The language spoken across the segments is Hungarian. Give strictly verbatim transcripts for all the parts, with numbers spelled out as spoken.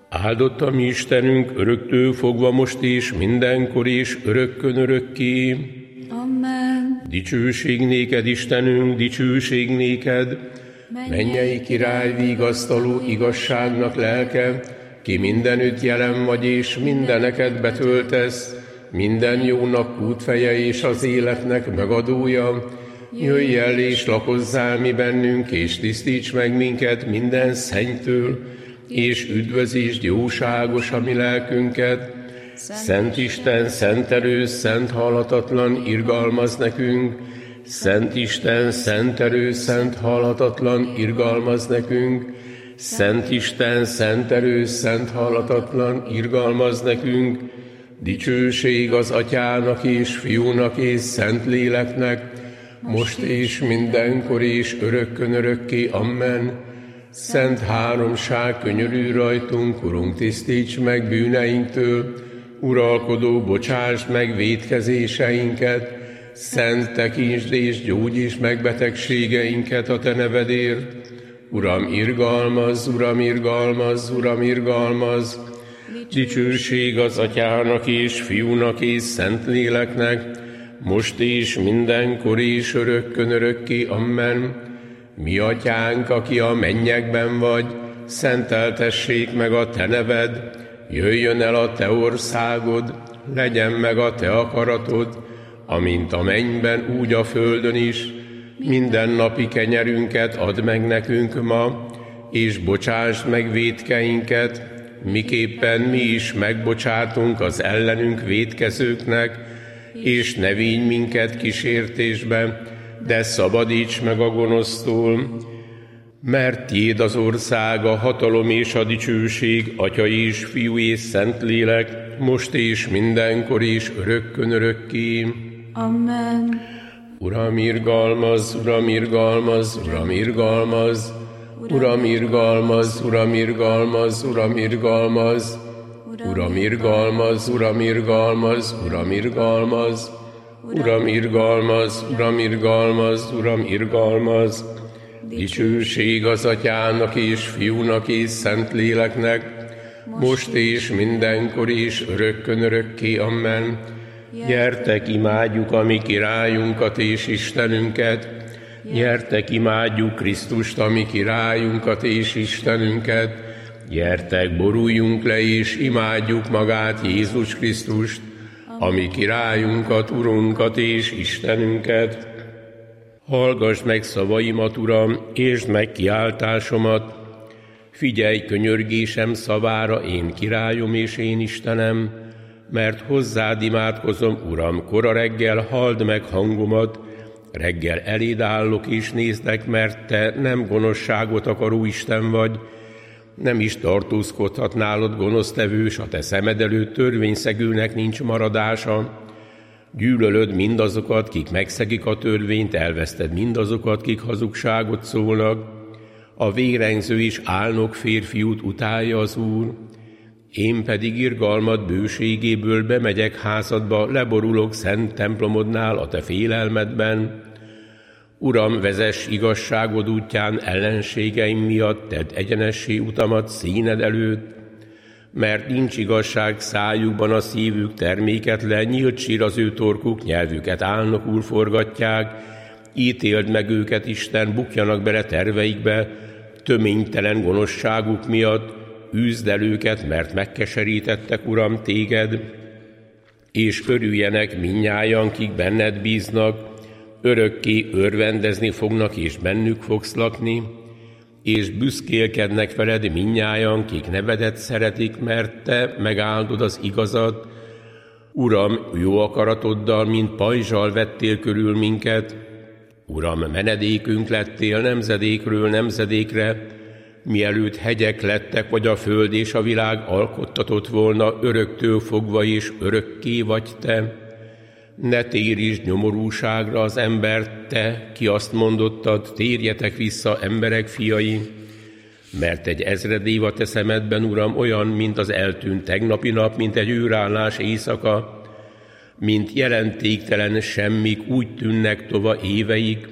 Áldott a mi Istenünk öröktől fogva most is, mindenkor és örökkön örökké. Amen. Dicsőség néked, Istenünk, dicsőség néked, mennyei király, vigasztaló igazságnak lelke, ki mindenütt jelen vagy és mindeneket betöltesz, minden jónak útfeje és az életnek megadója. Jöjj el és lakozzál mi bennünk, és tisztíts meg minket minden szennytől, és üdvözítsd jóságos a mi lelkünket. Szent Isten, szent erős, szent halhatatlan, irgalmaz nekünk. Szent Isten, szent erős, szent halhatatlan, irgalmaz nekünk. Szent Isten, szent erős, szent halhatatlan, irgalmaz nekünk. Dicsőség az Atyának és Fiúnak és Szent Léleknek, most és mindenkor és örökkön örökké. Amen. Szent háromság, könyörülj rajtunk, Urunk, tisztíts meg bűneinktől, uralkodó, bocsásd meg vétkezéseinket, szent tekintsd és gyógyítsd meg betegségeinket a te nevedért. Uram, irgalmaz, Uram, irgalmaz, Uram, irgalmaz. Dicsőség az Atyának és Fiúnak és Szent Léleknek, most és mindenkor és örökkön örökké. Amen. Mi Atyánk, aki a mennyekben vagy, szenteltessék meg a te neved, jöjjön el a te országod, legyen meg a te akaratod, amint a mennyben, úgy a földön is. Minden napi kenyerünket add meg nekünk ma, és bocsásd meg vétkeinket, miképpen mi is megbocsátunk az ellenünk vétkezőknek, és ne vigy minket kísértésbe, de szabadíts meg a gonosztól, mert tiéd az ország, a hatalom és a dicsőség, Atya és Fiú és Szent Lélek, most és mindenkor és örökkön örökké. Amen. Uram, irgalmaz, Uram, irgalmaz, Uram, irgalmaz, Uram, irgalmaz, Uram, irgalmaz, Uram, irgalmaz, Uram, irgalmaz, Uram, irgalmaz, Uram, irgalmaz, Uram, irgalmaz, Uram, irgalmaz, Uram, irgalmaz. Dicsőség az Atyának és Fiúnak és Szent Léleknek, most és mindenkor és örökkön örökké. Amen. Gyertek, imádjuk a mi királyunkat és Istenünket, gyertek, imádjuk Krisztust, a mi királyunkat és Istenünket, gyertek, boruljunk le és imádjuk magát, Jézus Krisztust, a mi királyunkat, Urunkat és Istenünket. Hallgass meg szavaimat, Uram, értsd meg kiáltásomat, figyelj könyörgésem szavára, én királyom és én Istenem, mert hozzád imádkozom, Uram, kora reggel, halld meg hangomat, reggel eléd állok és nézlek, mert te nem gonoszságot akaró Isten vagy, nem is tartózkodhat nálad gonosztevős, a te szemed előtt törvényszegőnek nincs maradása. Gyűlölöd mindazokat, kik megszegik a törvényt, elveszted mindazokat, kik hazugságot szólnak. A vérengző és álnok férfiút utálja az Úr. Én pedig irgalmad bőségéből bemegyek házadba, leborulok szent templomodnál a te félelmedben. Uram, vezess igazságod útján ellenségeim miatt, tedd egyenessé utamat színed előtt, mert nincs igazság szájukban, a szívük terméketlen, nyílt sír az ő torkuk, nyelvüket álnokul forgatják. Ítéld meg őket, Isten, bukjanak bele terveikbe, töménytelen gonoszságuk miatt, üzd el őket, mert megkeserítettek, Uram, téged, és örüljenek mindnyájan, kik benned bíznak, örökké örvendezni fognak, és bennük fogsz lakni, és büszkélkednek veled mindnyájan, kik nevedet szeretik, mert te megáldod az igazat. Uram, jó akaratoddal, mint pajzsal vettél körül minket. Uram, menedékünk lettél nemzedékről nemzedékre, mielőtt hegyek lettek, vagy a föld és a világ alkottatott volna, öröktől fogva és örökké vagy te. Ne térítsd nyomorúságra az embert, te, ki azt mondottad, térjetek vissza, emberek fiai, mert egy ezred év a te szemedben, Uram, olyan, mint az eltűnt tegnapi nap, mint egy őrállás éjszaka, mint jelentéktelen semmik, úgy tűnnek tova éveik.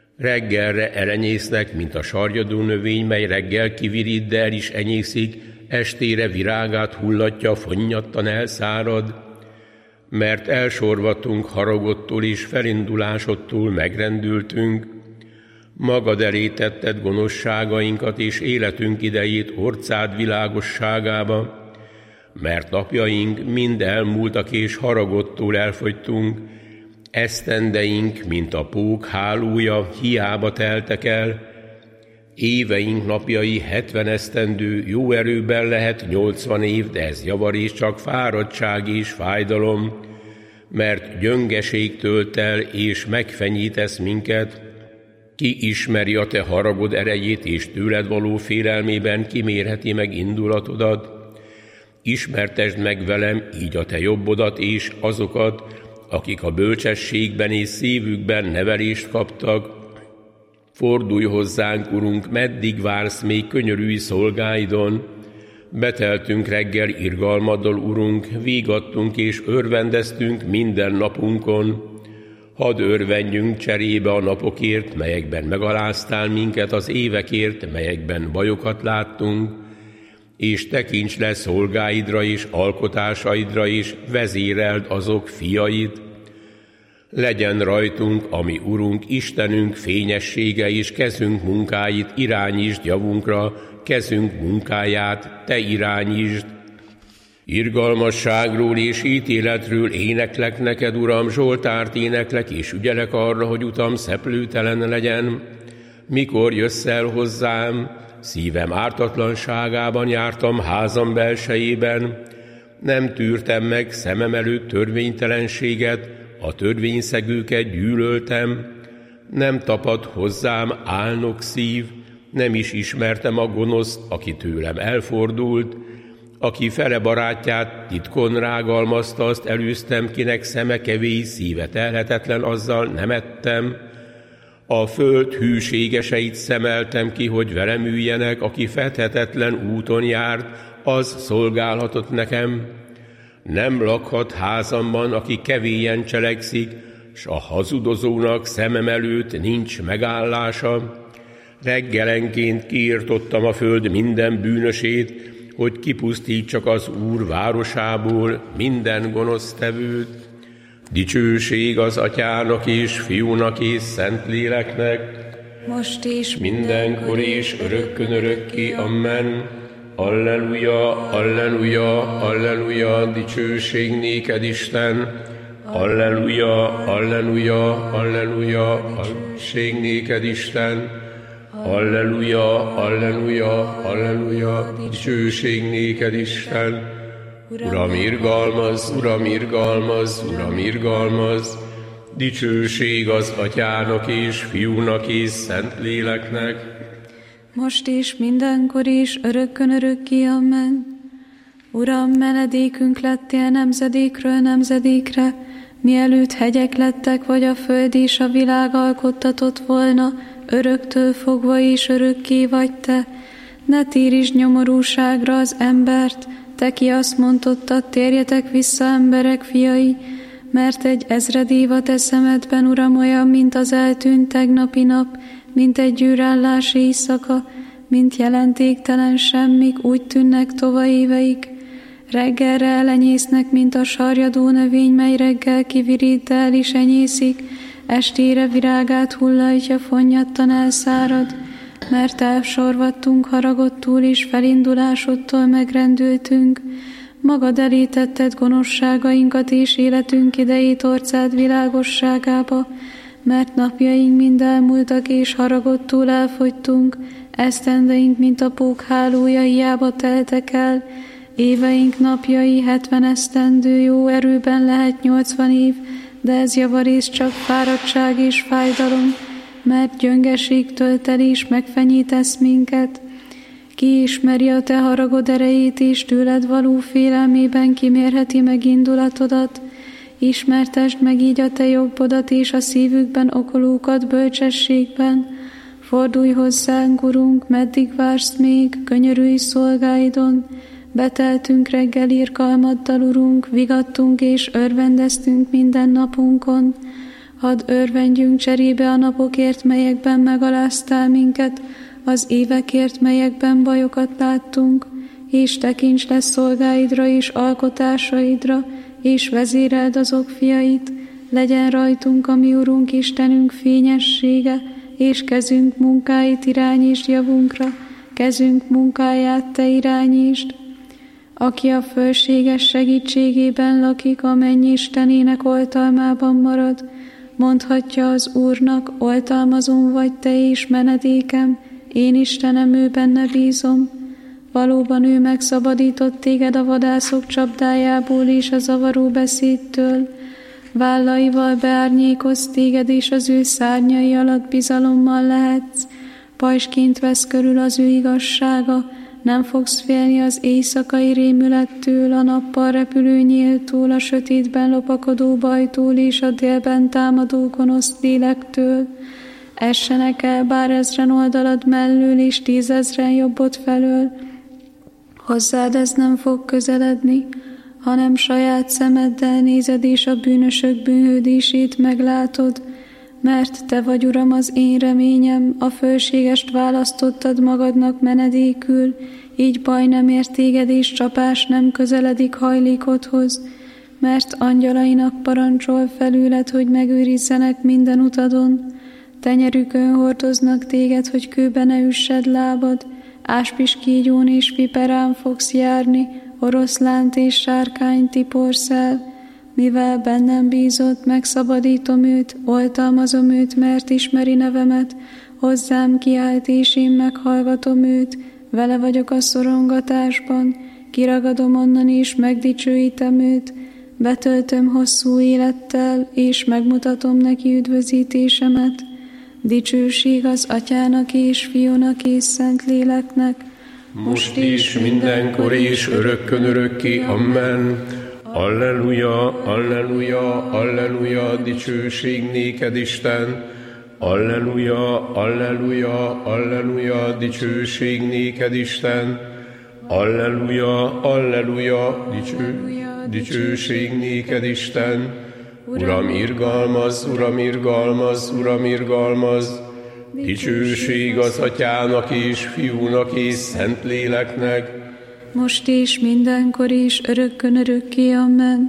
Reggelre elenyésznek, mint a sarjadó növény, mely reggel kivirít, de el is enyészik, estére virágát hullatja, fonnyattan elszárad, mert elsorvatunk haragodtól és felindulásodtól megrendültünk, magad elé tetted gonoszságainkat és életünk idejét orcád világosságába, mert napjaink mind elmúltak és haragodtól elfogytunk, esztendeink, mint a pók hálója, hiába teltek el, éveink napjai hetven esztendő, jó erőben lehet nyolcvan év, de ez javarés csak fáradtság és fájdalom, mert gyöngeség tölt el és megfenyítesz minket. Ki ismeri a te haragod erejét, és tőled való félelmében kimérheti meg indulatodat? Ismertesd meg velem így a te jobbodat és azokat, akik a bölcsességben és szívükben nevelést kaptak. Fordulj hozzánk, Urunk, meddig vársz még könyörülj szolgáidon? Beteltünk reggel irgalmaddal, Urunk, vígadtunk és örvendeztünk minden napunkon. Hadd örvendjünk cserébe a napokért, melyekben megaláztál minket, az évekért, melyekben bajokat láttunk, és tekints le szolgáidra és alkotásaidra, és vezéreld azok fiait. Legyen rajtunk, ami Urunk, Istenünk fényessége, és kezünk munkáit irányítsd javunkra, kezünk munkáját te irányítsd. Irgalmasságról és ítéletről éneklek neked, Uram, zsoltárt éneklek, és ügyelek arra, hogy utam szeplőtelen legyen. Mikor jössz el hozzám, szívem ártatlanságában jártam házam belsejében, nem tűrtem meg szemem előtt törvénytelenséget, a törvényszegőket gyűlöltem, nem tapadt hozzám álnok szív, nem is ismertem a gonoszt, aki tőlem elfordult, aki fele barátját titkon rágalmazta, azt elűztem, kinek szeme kevés, szíve telhetetlen, azzal nem ettem. A föld hűségeseit szemeltem ki, hogy velem üljenek, aki fedhetetlen úton járt, az szolgálhatott nekem. Nem lakhat házamban, aki kevélyen cselekszik, s a hazudozónak szemem előtt nincs megállása. Reggelenként kiirtottam a föld minden bűnösét, hogy kipusztítsak az Úr városából minden gonosztevőt. Dicsőség az Atyának és Fiúnak és Szentléleknek, most is, mindenkor és örökkön örökké. Amen. Alleluja, alleluja, alleluja, dicsőség néked, Isten. Alleluja, alleluja, alleluja, dicsőség néked, Isten. Alleluja, alleluja, alleluja, dicsőség néked, Isten. Uram, irgalmaz, Uram, irgalmaz, Uram, irgalmaz, dicsőség az Atyának és Fiúnak és Szentléleknek, most is, mindenkor is, örökkön örökké. Amen. Uram, menedékünk lettél nemzedékről nemzedékre, mielőtt hegyek lettek, vagy a föld és a világ alkottatott volna, öröktől fogva és örökké vagy te. Ne térítsd nyomorúságra az embert, te ki azt mondottad, térjetek vissza, emberek fiai, mert egy ezred év a te szemedben, Uram, olyan, mint az eltűnt tegnapi nap, mint egy gyűrállás éjszaka, mint jelentéktelen semmik, úgy tűnnek tova éveik. Reggelre elenyésznek, mint a sarjadó növény, mely reggel kivirít, de el is enyészik, estére virágát hullatja, fonnyattan elszárad, mert elsorvadtunk haragodtól és felindulásodtól megrendültünk. Magad elé tetted gonoszságainkat és életünk idejét orcád világosságába, mert napjaink mind elmúltak és haragodtól elfogytunk, esztendeink, mint a pók hálója, hiába teltek el, éveink napjai hetven esztendő, jó erőben lehet nyolcvan év, de ez javarészt csak fáradtság és fájdalom, mert gyöngeség tölt el és megfenyítesz minket. Ki ismeri a te haragod erejét, és tőled való félelmében kimérheti meg indulatodat. Ismertesd meg így a te jobbodat és a szívükben okolókat bölcsességben. Fordulj hozzánk, Urunk, meddig vársz még, könyörülj szolgáidon. Beteltünk reggel irgalmaddal, Urunk, vigadtunk és örvendeztünk minden napunkon. Hadd örvendjünk cserébe a napokért, melyekben megaláztál minket, az évekért, melyekben bajokat láttunk, és tekints le szolgáidra és alkotásaidra, és vezéreld azok fiait, legyen rajtunk a mi Urunk Istenünk fényessége, és kezünk munkáit irányítsd javunkra, kezünk munkáját te irányítsd. Aki a fölséges segítségében lakik, a mennyi Istenének oltalmában marad, mondhatja az Úrnak, oltalmazom vagy te és menedékem, én Istenem, ő benne bízom. Valóban ő megszabadított téged a vadászok csapdájából és a zavaró beszédtől. Vállaival beárnyékoz téged, és az ő szárnyai alatt bizalommal lehetsz. Pajsként vesz körül az ő igazsága, nem fogsz félni az éjszakai rémülettől, a nappal repülő nyíltól, a sötétben lopakodó bajtól és a délben támadó gonosz lélektől. Essenek el bár ezren oldalad mellől, és tízezren jobbod felől. Hozzád ez nem fog közeledni, hanem saját szemeddel nézed, és a bűnösök bűnhődését meglátod, mert te vagy, Uram, az én reményem, a fölségest választottad magadnak menedékül, így baj nem ér téged, és csapás nem közeledik hajlékodhoz, mert angyalainak parancsol felüled, hogy megőrizzenek minden utadon. Tenyerükön hordoznak téged, hogy kőbe ne üssed lábad, áspiskígyón és piperán fogsz járni, oroszlánt és sárkányt tiporsz el. Mivel bennem bízott, megszabadítom őt, oltalmazom őt, mert ismeri nevemet, hozzám kiállt, és én meghallgatom őt, vele vagyok a szorongatásban, kiragadom onnan, és megdicsőítem őt, betöltöm hosszú élettel, és megmutatom neki üdvözítésemet. Dicsőség az Atyának és Fiúnak és Szentléleknek, most is, mindenkor és örökkön örökké. Amen. Alleluja, alleluja, alleluja, dicsőség néked, Isten. Alleluja, alleluja, alleluja, dicsőség néked, Isten. Alleluja, alleluja, dicső, dicsőség néked, Isten. Uram, irgalmaz, Uram, irgalmaz, Uram, irgalmaz. Dicsőség az Atyának és Fiúnak és Szentléleknek, most és mindenkor is, örökkön örökké. Amen.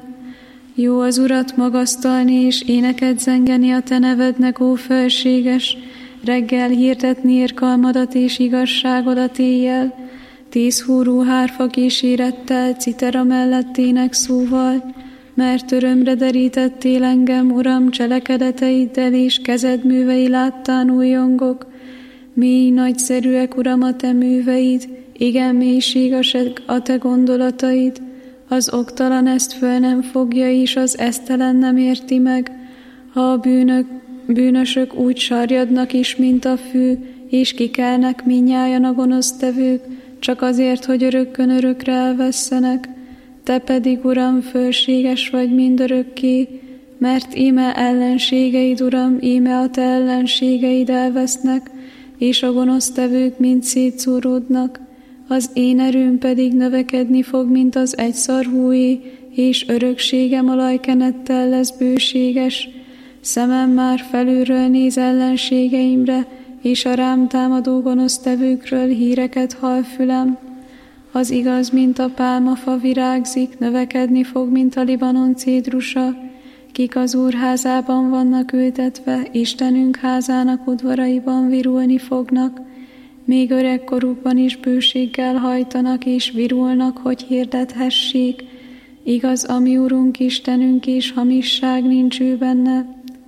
Jó az Urat magasztalni, és éneket zengeni a te nevednek, ó felséges, reggel hirdetni irgalmadat és igazságodat éjjel, tíz húrú hárfa kísérettel, citera mellettének szóval, mert örömre derítettél engem, Uram, cselekedeteiddel, és kezed művei láttán újongok. Mély nagyszerűek, Uram, a te műveid, igen mélységesek a te gondolataid. Az oktalan ezt föl nem fogja, és az esztelen nem érti meg. Ha a bűnök, bűnösök úgy sarjadnak is, mint a fű, és kikelnek minnyájan a gonosztevők, csak azért, hogy örökkön örökre elvesszenek. Te pedig, Uram, fölséges vagy mindörökké, mert íme ellenségeid, Uram, íme a te ellenségeid elvesznek, és a gonosztevők mind szétszóródnak. Az én erőm pedig növekedni fog, mint az egyszarvúé, és örökségem a lajkenettel lesz bőséges. Szemem már felülről néz ellenségeimre, és a rám támadó gonosztevőkről híreket hall fülem. Az igaz, mint a pálmafa virágzik, növekedni fog, mint a Libanon cédrusa, kik az Úr házában vannak ültetve, Istenünk házának udvaraiban virulni fognak, még öregkorukban is bőséggel hajtanak és virulnak, hogy hirdethessék. Igaz, ami Urunk Istenünk, és hamisság nincs ő benne.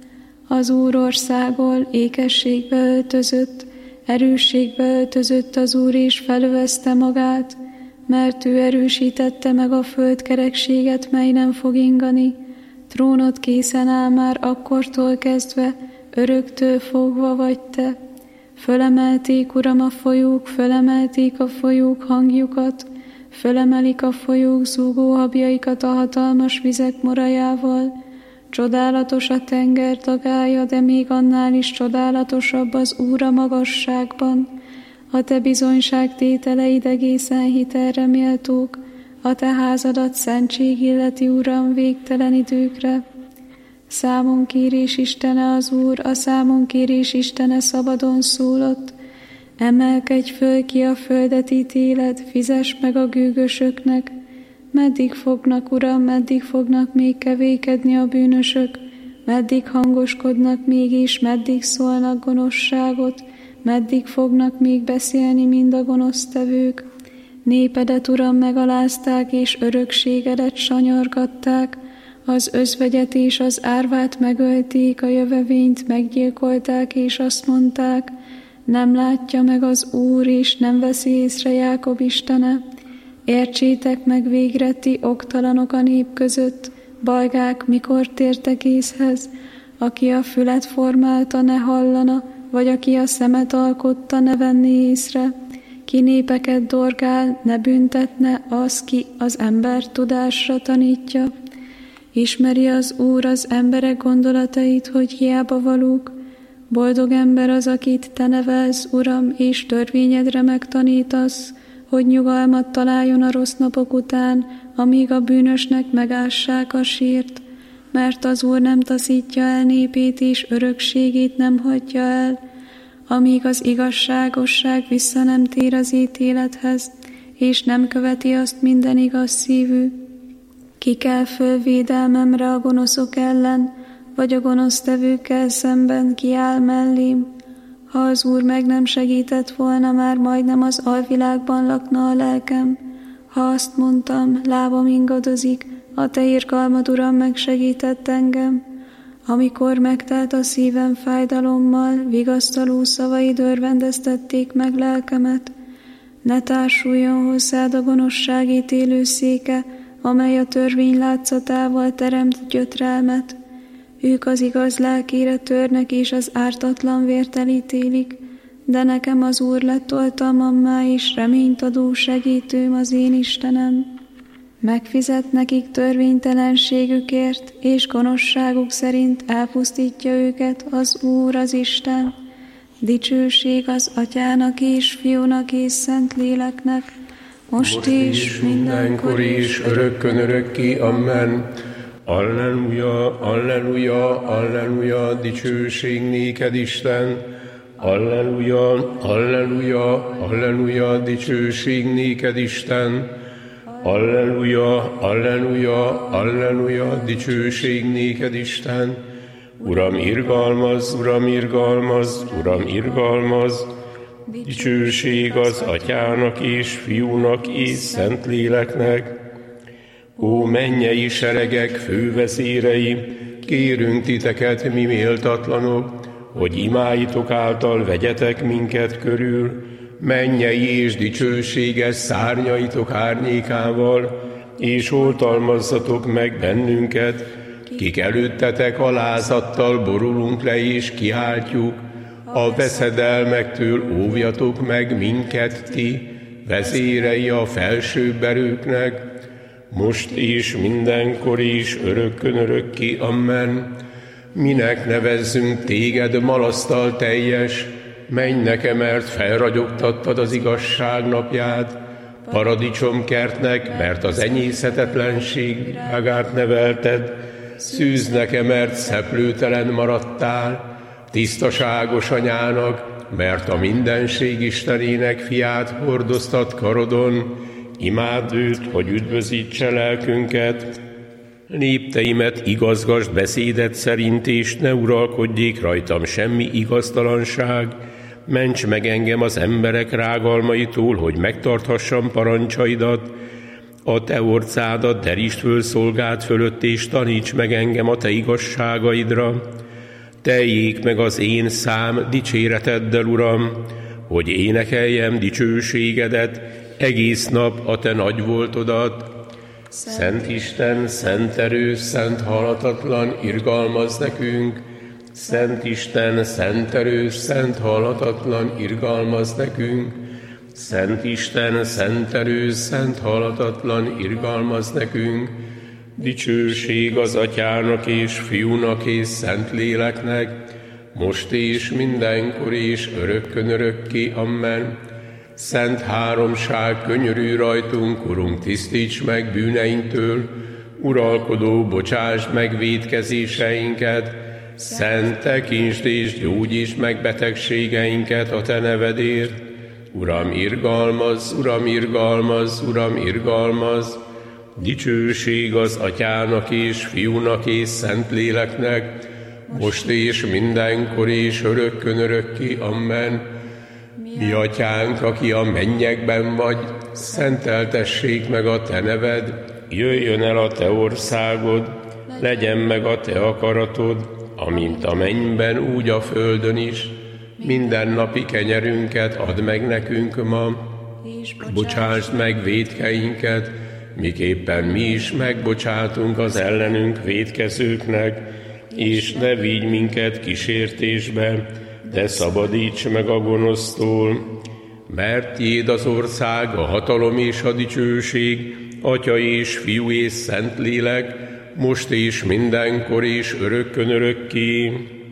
Az Úr országol ékességbe öltözött, erősségbe öltözött az Úr, és felövezte magát, mert ő erősítette meg a földkerekséget, mely nem fog ingani. Trónod készen áll már akkortól kezdve, öröktől fogva vagy te. Fölemelték, Uram, a folyók, fölemelték a folyók hangjukat, fölemelik a folyók zúgóhabjaikat a hatalmas vizek morajával. Csodálatos a tenger dagája, de még annál is csodálatosabb az Úr a magasságban. A te bizonyságtételeid egészen hitelre méltók, a te házadat szentség illeti, Uram, végtelen időkre. Számonkérés Istene az Úr, a számonkérés Istene szabadon szólott. Emelkedj föl ki a földet ítéled, fizess meg a gőgösöknek. Meddig fognak, Uram, meddig fognak még kevékedni a bűnösök? Meddig hangoskodnak még és meddig szólnak gonoszságot? Meddig fognak még beszélni mind a gonosztevők? Népedet, Uram, megalázták, és örökségedet sanyargatták. Az özvegyet és az árvát megölték, a jövevényt meggyilkolták, és azt mondták, nem látja meg az Úr, és nem veszi észre Jákob Istene. Értsétek meg végre, ti oktalanok a nép között, balgák, mikor tértek észhez, aki a fület formálta, ne hallana, vagy aki a szemet alkotta, ne venni észre. Ki népeket dorgál, ne büntetne az, ki az ember tudásra tanítja. Ismeri az Úr az emberek gondolatait, hogy hiába valók. Boldog ember az, akit te nevelsz, Uram, és törvényedre megtanítasz, hogy nyugalmat találjon a rossz napok után, amíg a bűnösnek megássák a sírt, mert az Úr nem taszítja el népét, és örökségét nem hagyja el, amíg az igazságosság vissza nem tér az ítélethez, és nem követi azt minden igaz szívű. Ki kell föl védelmemre a gonoszok ellen, vagy a gonosztevőkkel szemben kiáll mellém. Ha az Úr meg nem segített volna, már majdnem az alvilágban lakna a lelkem. Ha azt mondtam, lábam ingadozik, a te irgalmad, Uram, megsegített engem. Amikor megtelt a szívem fájdalommal, vigasztaló szavaid örvendeztették meg lelkemet. Ne társuljon hozzád a gonoszság ítélő széke, amely a törvény látszatával teremt gyötrelmet. Ők az igaz lelkére törnek, és az ártatlan vért elítélik, de nekem az Úr lett oltalmammá, és reményt adó segítőm az én Istenem. Megfizet nekik törvénytelenségükért, és gonoszságuk szerint elpusztítja őket az Úr az Isten. Dicsőség az Atyának és Fiúnak és Szentléleknek, most, most és mindenkor is, örökkön örökké. Amen. Alleluja, alleluja, alleluja, dicsőség néked, Isten. Alleluja, alleluja, alleluja, dicsőség néked, Isten. Alleluja, alleluja, alleluja, dicsőség néked, Isten. Uram, irgalmaz, Uram, irgalmaz, Uram, irgalmaz. Dicsőség az Atyának és Fiúnak és Szentléleknek. Ó, mennyei seregek fővezérei, kérünk titeket, mi méltatlanok, hogy imáitok által vegyetek minket körül, mennyei és dicsőséges szárnyaitok árnyékával, és oltalmazzatok meg bennünket, kik előttetek alázattal borulunk le és kiáltjuk, a veszedelmektől óvjatok meg minket ti, vezérei a felsőbb erőknek, most és mindenkor is, örökkön örökké. Amen. Minek nevezzünk téged malasztal teljes, menj nekem, mert felragyogtattad az igazság napját, paradicsomkertnek, mert az enyészhetetlenség virágát nevelted, szűz nekem, mert szeplőtelen maradtál, tisztaságos anyának, mert a mindenség Istenének fiát hordoztat karodon, imádd őt, hogy üdvözítse lelkünket. Lépteimet igazgasd beszédet szerint, és ne uralkodjék rajtam semmi igaztalanság. Ments meg engem az emberek rágalmaitól, hogy megtarthassam parancsaidat. A te orcádat derítsd föl szolgád fölött, és taníts meg engem a te igazságaidra. Teljék meg az én szám dicséreteddel, Uram, hogy énekeljem dicsőségedet, egész nap a te nagy voltodat. Szent Isten, szent erő, szent halhatatlan, irgalmaz nekünk. Szent Isten, szent erő, szent halhatatlan, irgalmaz nekünk. Szent Isten, szent erő, szent halhatatlan, irgalmaz nekünk. Dicsőség az Atyának és Fiúnak és Szentléleknek, most és mindenkor és örökkön örökké. Amen. Szent háromság, könyörülj rajtunk, Urunk, tisztíts meg bűneinktől, uralkodó, bocsásd meg vétkezéseinket, szent tekintsd és gyógyítsd meg betegségeinket a te nevedért. Uram, irgalmaz, Uram, irgalmaz, Uram, irgalmaz. Dicsőség az Atyának és Fiúnak és Szentléleknek, most és mindenkor és örökkön örökké. Amen. Mi Atyánk, aki a mennyekben vagy, szenteltessék meg a Te neved, jöjjön el a Te országod, legyen meg a Te akaratod, amint a mennyben, úgy a földön is. Minden napi kenyerünket add meg nekünk ma, bocsásd meg vétkeinket, miképpen mi is megbocsátunk az ellenünk vétkezőknek, és ne vigy minket kísértésbe, de szabadíts meg a gonosztól, mert tiéd az ország, a hatalom és a dicsőség, Atya és Fiú és Szentlélek, most és mindenkor és örökkön örökké.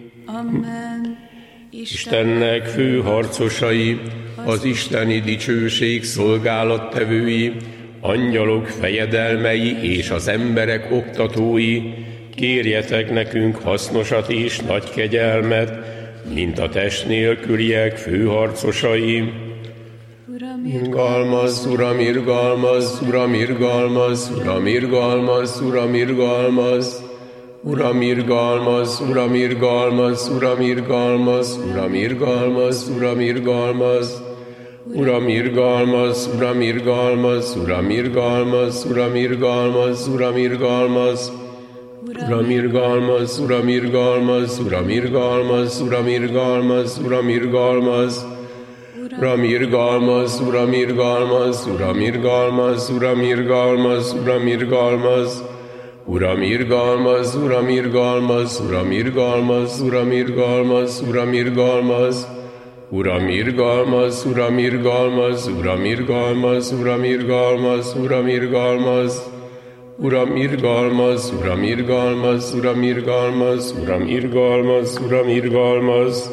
Amen. Istennek fő harcosai, az isteni dicsőség szolgálattevői, angyalok fejedelmei és az emberek oktatói, kérjetek nekünk hasznosat és nagy kegyelmet, mint a test nélküliek főharcosai. Uram, Irgalmaz, Uram, irgalmaz, Uram, irgalmaz, Uram, irgalmaz, Uram, irgalmaz. Uram, irgalmaz, Uram, irgalmaz, Uram, irgalmaz, Uram, irgalmaz, Uram, irgalmaz. Uram, irgalmaz, Uram, irgalmaz, Uram, irgalmaz, Uram, irgalmaz, Uram, irgalmaz. Uram, irgalmaz, Uram, irgalmaz, Uram, irgalmaz, Uram, irgalmaz, Uram, irgalmaz. Uram, irgalmaz, Uram, irgalmaz, Uram, irgalmaz, Uram, irgalmaz, Uram, irgalmaz. Uram, irgalmaz, Uram, irgalmaz, Uram, irgalmaz, Uram, irgalmaz, Uram, irgalmaz. Uram, irgalmaz, Uram, irgalmaz, Uram, irgalmaz, Uram, irgalmaz, Uram, irgalmaz. Uram, irgalmaz, Uram, irgalmaz, Uram, irgalmaz, Uram, irgalmaz, Uram, irgalmaz.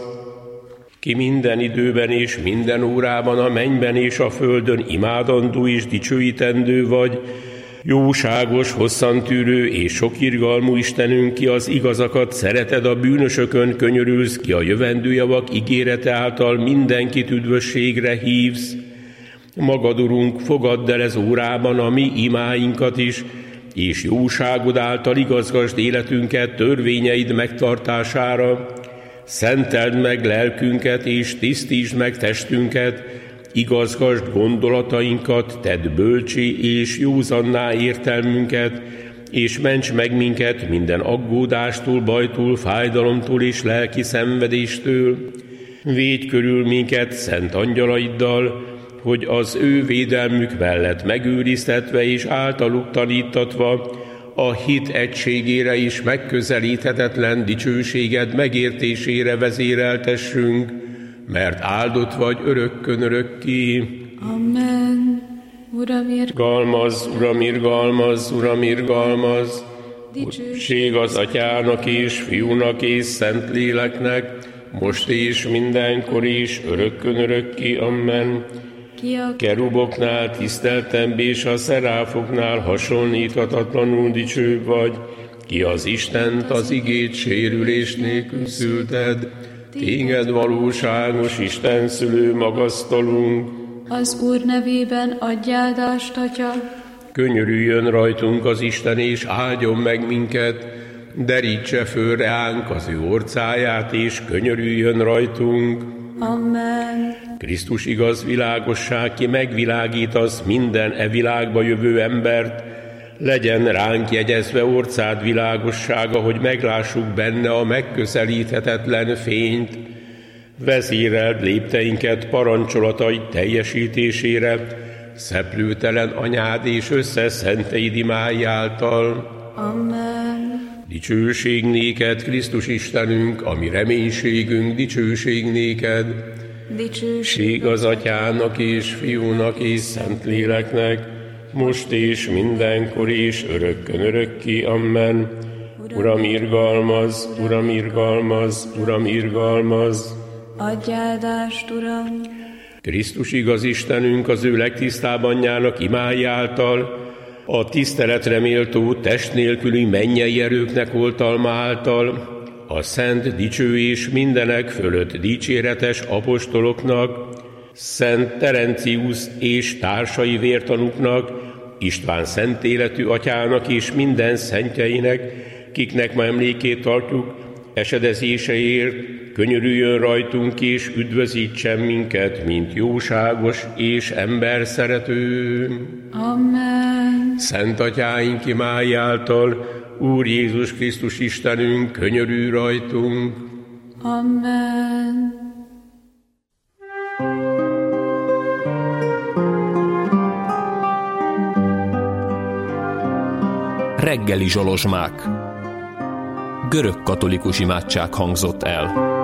Ki minden időben és minden órában a mennyben és a földön imádandó és dicsőítendő vagy, jóságos, hosszantűrő és sokirgalmú Istenünk, ki az igazakat szereted, a bűnösökön könyörülsz, ki a jövendő javak ígérete által mindenkit üdvösségre hívsz. Magad, Urunk, fogadd el ez órában a mi imáinkat is, és jóságod által igazgasd életünket törvényeid megtartására. Szenteld meg lelkünket, és tisztítsd meg testünket, igazgasd gondolatainkat, tedd bölcsé és józanná értelmünket, és ments meg minket minden aggódástól, bajtól, fájdalomtól és lelki szenvedéstől. Védj körül minket szent angyalaiddal, hogy az ő védelmük mellett megőriztetve és általuk tanítatva a hit egységére is megközelíthetetlen dicsőséged megértésére vezéreltessünk, mert áldott vagy örökkön örökké. Amen. Uram, irgalmaz, Uram, irgalmaz, Uram, irgalmaz. Dicsőség az Atyának és Fiúnak és Szentléleknek, most és mindenkor is, örökkön örökké. Amen. Ki a keruboknál tiszteltebb és a szeráfoknál hasonlíthatatlanul dicsőbb vagy, ki az Istent az igét sérülés nélkül szülted, téged valóságos Isten szülő magasztalunk. Az Úr nevében adj áldást, Atya. Könyörüljön rajtunk az Isten, és áldjon meg minket, derítse föl reánk az ő orcáját, és könyörüljön rajtunk. Amen. Krisztus igaz világosság, ki megvilágítasz minden e világba jövő embert, legyen ránk jegyezve orcád világossága, hogy meglássuk benne a megközelíthetetlen fényt. Vezéreld lépteinket parancsolataid teljesítésére, szeplőtelen anyád és összes szenteid imái által. Amen. Dicsőség néked, Krisztus Istenünk, ami reménységünk, dicsőség néked. Dicsőség az Atyának és Fiúnak és Szentléleknek, most és mindenkor és örökkön örökké. Amen. Uram, irgalmaz, Uram, irgalmaz, Uram, irgalmaz. Adj áldást, Uram. Krisztus igaz Istenünk, az ő legtisztább anyjának imái által, a tiszteletre méltó test nélküli mennyei erőknek oltalma által, a szent, dicső és mindenek fölött dicséretes apostoloknak, Szent Terencius és társai vértanúknak, István szent életű atyának és minden szentjeinek, kiknek ma emlékét tartjuk, esedezéseért könyörüljön rajtunk és üdvözítsen minket, mint jóságos és emberszerető. Amen. Szent atyáink imái által, Úr Jézus Krisztus Istenünk, könyörülj rajtunk. Amen. Reggeli zsolozsmák. Görög katolikus imádság hangzott el.